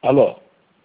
Alô?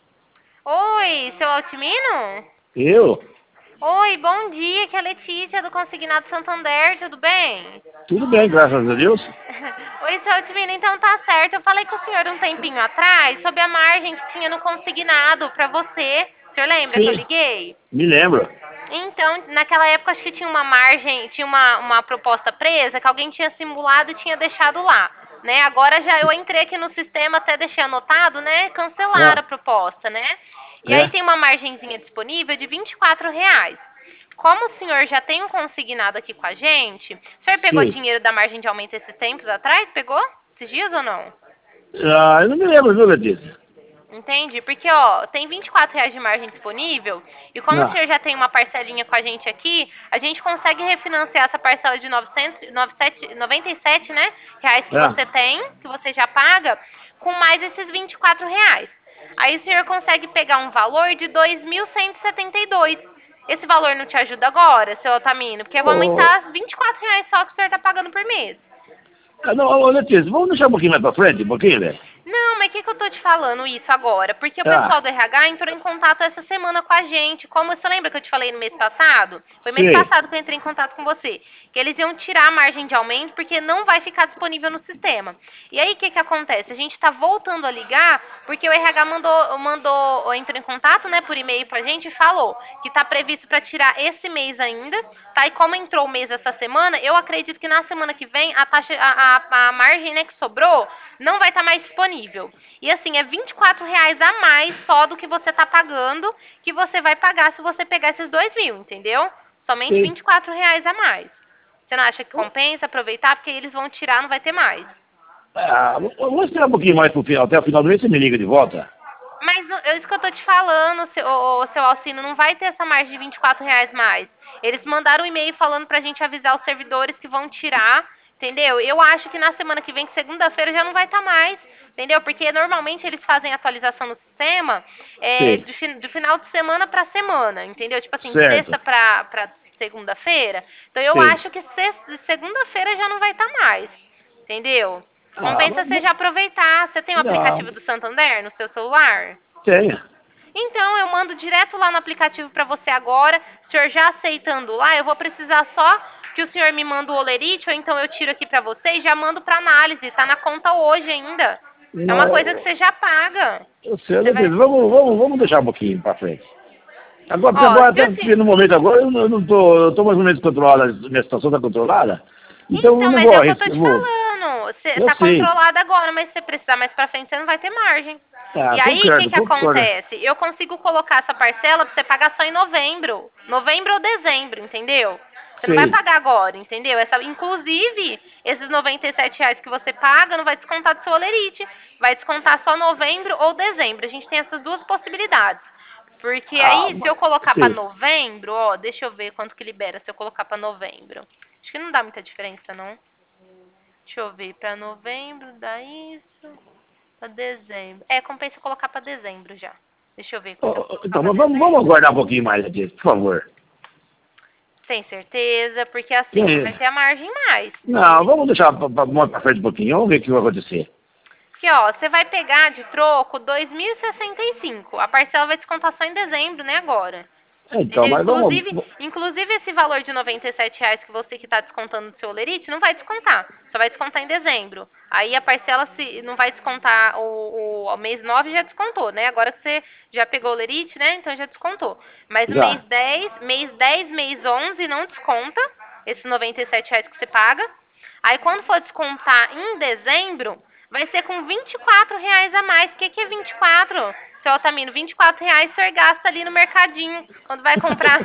Oi, seu Altimino? Eu? Oi, bom dia, que é a Letícia do Consignado Santander, tudo bem? Tudo bem, graças a Deus. Oi, seu Altimino, então tá certo. Eu falei com o senhor um tempinho atrás sobre a margem que tinha no consignado pra você. O senhor lembra que eu Sim, liguei? me lembro. Então, naquela época acho que tinha uma margem, tinha uma proposta presa que alguém tinha simulado e tinha deixado lá, né? Agora já eu entrei aqui no sistema, até deixei anotado, né? Cancelar a Ah, proposta, né? E aí é? tem uma margenzinha disponível de R$ 24. Como o senhor já tem um consignado aqui com a gente, o senhor pegou Sim. dinheiro da margem de aumento esses tempos atrás? Pegou? Esses dias ou não? Ah, eu não me lembro, viu, Letícia? Entendi, porque ó, tem R$ 24 de margem disponível e como o Não. senhor já tem uma parcelinha com a gente aqui, a gente consegue refinanciar essa parcela de 97, né, reais que É. você tem, que você já paga, com mais esses R$ 24. Aí o senhor consegue pegar um valor de 2.172. Esse valor não te ajuda agora, seu Otamino? Porque eu vou Ô, aumentar R$ 24 só que o senhor está pagando por mês. não, ô, Letícia, vamos deixar um pouquinho mais pra frente, um pouquinho, velho? Não, mas o que eu tô te falando isso agora? Porque o pessoal Ah, do RH entrou em contato essa semana com a gente. Como você lembra que eu te falei no mês passado? Foi mês sei. passado que eu entrei em contato com você. Que eles iam tirar a margem de aumento porque não vai ficar disponível no sistema. E aí o que acontece? A gente tá voltando a ligar porque o RH entrou em contato, né, por e-mail pra gente e falou que tá previsto para tirar esse mês ainda, tá? E como entrou o mês essa semana, eu acredito que na semana que vem a taxa, a margem, né, que sobrou não vai estar mais disponível. E assim, é R$ 24 a mais só do que você tá pagando, que você vai pagar se você pegar esses 2.000, entendeu? Somente Sei. R$ 24 a mais. Você não acha que compensa aproveitar? Porque eles vão tirar, não vai ter mais. Ah, vamos esperar um pouquinho mais pro final, até o final do mês você me liga de volta. Mas isso que eu tô te falando, seu Alcino, não vai ter essa margem de R$ 24 mais. Eles mandaram um e-mail falando pra gente avisar os servidores que vão tirar, entendeu? Eu acho que na semana que vem, segunda-feira, já não vai estar mais, entendeu? Porque normalmente eles fazem atualização no sistema Sei. do final de semana pra semana, entendeu? Tipo assim, de Certo. sexta pra segunda-feira. Então eu Sei. acho que segunda-feira já não vai estar mais, entendeu? Ah, Compensa você já aproveitar. Você tem o aplicativo não, do Santander no seu celular? tenha. Então, eu mando direto lá no aplicativo para você agora. O senhor já aceitando lá, eu vou precisar só que o senhor me manda o olerite, ou então eu tiro aqui para você e já mando para análise. Tá na conta hoje ainda. É uma coisa que Não, você já paga. eu sei, Você Letícia, vai... vamos deixar um pouquinho pra frente. Agora, porque Ó, agora, se até o porque senhor... no momento agora, eu não tô, eu tô mais ou menos controlada, minha situação tá controlada, então eu Então, não mas vou é o que eu tô arriscar, te eu vou, falando. Você eu tá sei. controlado agora, mas se você precisar mais pra frente, você não vai ter margem. Ah, E aí, o que concordo, que concordo. acontece? Eu consigo colocar essa parcela pra você pagar só em novembro. Novembro ou dezembro, entendeu? Você não vai Sei. pagar agora, entendeu? Inclusive, esses R$ 97 que você paga não vai descontar do seu olerite. Vai descontar só novembro ou dezembro. A gente tem essas duas possibilidades. Porque Ah, aí, se eu colocar pra sei. novembro, ó, deixa eu ver quanto que libera se eu colocar pra novembro. Acho que não dá muita diferença, não. Deixa eu ver, pra novembro dá isso, pra dezembro. É, compensa colocar pra dezembro já. Deixa eu ver Ô, se eu ô, colocar então, pra mas vamos dezembro. aguardar um pouquinho mais aqui, por favor. Sem certeza, porque assim, você vai Sim. ter a margem mais, Não, entendeu? vamos deixar mais pra frente um pouquinho, vamos ver o que vai acontecer. Porque, ó, você vai pegar de troco 2.065. A parcela vai descontar só em dezembro, né, agora. Então, Entendeu? mas vamos... Inclusive esse valor de R$ 97 que você que está descontando do seu olerite, não vai descontar. Só vai descontar em dezembro. Aí a parcela se não vai descontar o mês 9 já descontou, né? Agora que você já pegou o olerite, né? Então já descontou. Mas o mês Já. 10 mês 11 não desconta esses R$ 97 que você paga. Aí quando for descontar em dezembro, vai ser com R$ 24 a mais. O que é 24? Seu Altamiro, R$ 24 o senhor gasta ali no mercadinho, quando vai comprar.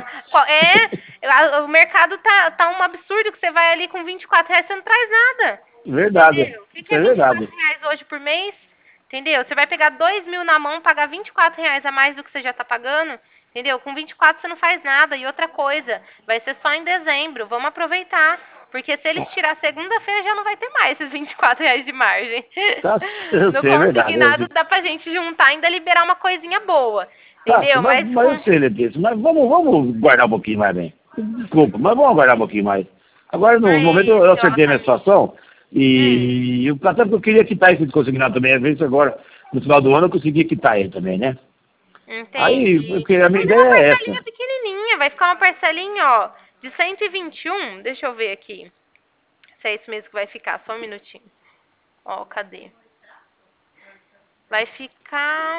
O mercado tá um absurdo que você vai ali com R$ 24, você não traz nada. Verdade. Entendeu? O que Isso é é verdade. R$ 24 hoje por mês? Entendeu? Você vai pegar 2.000 na mão, pagar R$ 24 a mais do que você já tá pagando. Entendeu? Com 24 você não faz nada. E outra coisa, vai ser só em dezembro. Vamos aproveitar. Porque se eles tirar segunda-feira, já não vai ter mais esses R$ 24 de margem. Tá, eu No sei, é verdade. consignado dá pra gente juntar e ainda liberar uma coisinha boa. Tá, Entendeu? Mas mas eu sei, Letícia, mas vamos guardar um pouquinho mais bem. Desculpa, mas vamos aguardar um pouquinho mais. Agora, no momento, Aí, eu seu acertei a minha Altamiro. situação, e até porque eu queria quitar esse consignado também, às vezes agora, no final do ano eu consegui quitar ele também, né? Entendi. Aí, porque a minha Mas é uma ideia é parcelinha essa. pequenininha, vai ficar uma parcelinha, ó, de 121. Deixa eu ver aqui. Se é isso mesmo que vai ficar, só um minutinho. Ó, cadê? Vai ficar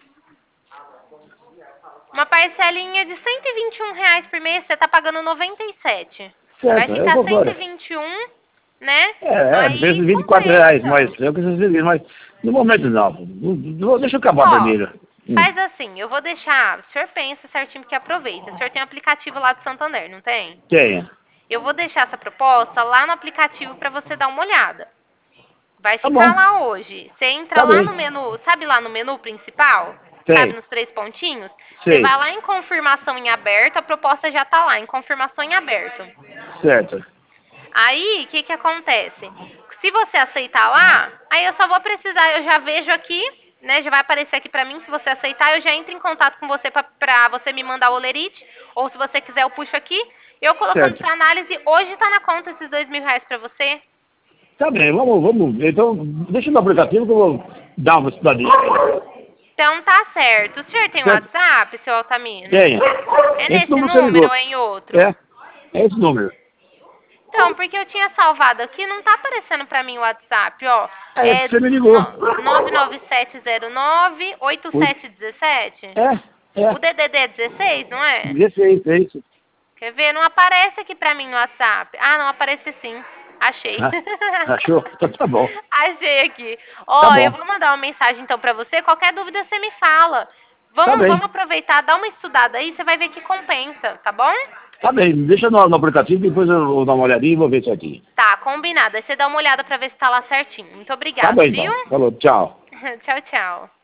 uma parcelinha de R$ 121 por mês, você tá pagando 97. Vai Certo, eu ficar vou fora. 121, né? Às vezes R$ 24, mas eu que vocês mas no momento não. Deixa eu acabar Ó, primeiro. faz assim, eu vou deixar, o senhor pensa certinho que aproveita. O senhor tem um aplicativo lá do Santander, não tem? Tenha. Eu vou deixar essa proposta lá no aplicativo para você dar uma olhada. Vai Tá ficar bom. lá hoje. Você entra Tá lá bem. no menu, sabe lá no menu principal? Sei. Sabe, nos 3 pontinhos? Você Sei. vai lá em confirmação em aberto, a proposta já tá lá, em confirmação em aberto. Certo. Aí, o que que acontece? Se você aceitar lá, aí eu só vou precisar, eu já vejo aqui, né, já vai aparecer aqui pra mim, se você aceitar, eu já entro em contato com você pra você me mandar o olerite, ou se você quiser eu puxo aqui, eu colocando Certo. pra análise, hoje tá na conta esses R$ 2.000 pra você. Tá bem, vamos. Então, deixa no aplicativo que eu vou dar uma estudadinha. Então tá certo. O senhor tem Certo. WhatsApp, seu Altamiro? Tenha. É Esse nesse número você número ligou. ou é em outro? É esse número. Então, porque eu tinha salvado aqui, não tá aparecendo pra mim o WhatsApp, ó. É, você me ligou. 99709-8717. O DDD é 16, não é? 16, é isso. Quer ver? Não aparece aqui pra mim no WhatsApp. Ah, não, aparece sim. Achei. Achou? Então tá bom. Achei aqui. Ó, Tá bom. eu vou mandar uma mensagem então pra você. Qualquer dúvida você me fala. Tá bem. Vamos aproveitar, dar uma estudada aí, você vai ver que compensa, tá bom? Tá bem, deixa no aplicativo, depois eu vou dar uma olhadinha e vou ver isso aqui. Tá, combinado. Aí você dá uma olhada pra ver se tá lá certinho. Muito obrigada, Tá bem, viu? então. Falou, tchau. Tchau, tchau.